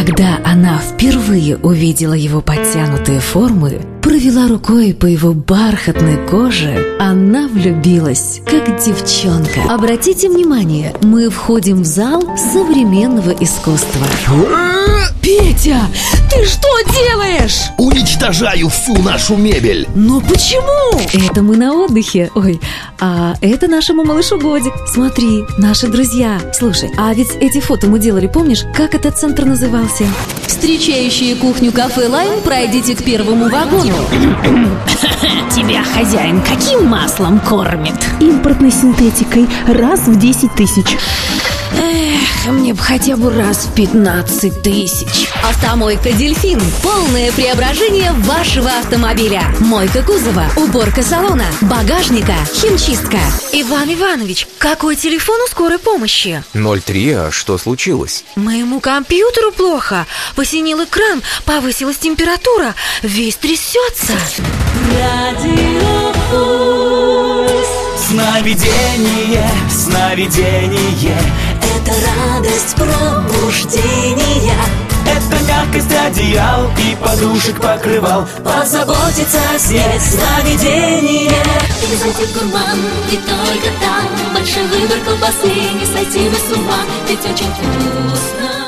Когда она впервые увидела его подтянутые формы, провела рукой по его бархатной коже, она влюбилась, как девчонка. Обратите внимание, мы входим в зал современного искусства. Петя, ты что делаешь? Уничтожаю всю нашу мебель. Но почему? Это мы на отдыхе. Ой, а это нашему малышу годик. Смотри, наши друзья. Слушай, а ведь эти фото мы делали, помнишь, как этот центр назывался? Встречающие кухню кафе «Лайм», пройдите к первому вагону. Тебя хозяин каким маслом кормит? Импортной синтетикой раз в 10 тысяч. Эх, мне бы хотя бы раз в 15 тысяч. Автомойка «Дельфин». Полное преображение вашего автомобиля. Мойка кузова, уборка салона, багажника, химчистка. Иван Иванович, какой телефон у скорой помощи? 03, а что случилось? Моему компьютеру плохо. Посинел экран, повысилась температура, весь трясется. Сновидение, сновидение. Это радость пробуждения. Это мягкость одеял и подушек покрывал. Позаботиться о сне сновидение. Экзотик гурман, и только там большой выбор колбасы. Не сойти бы с ума, ведь очень вкусно.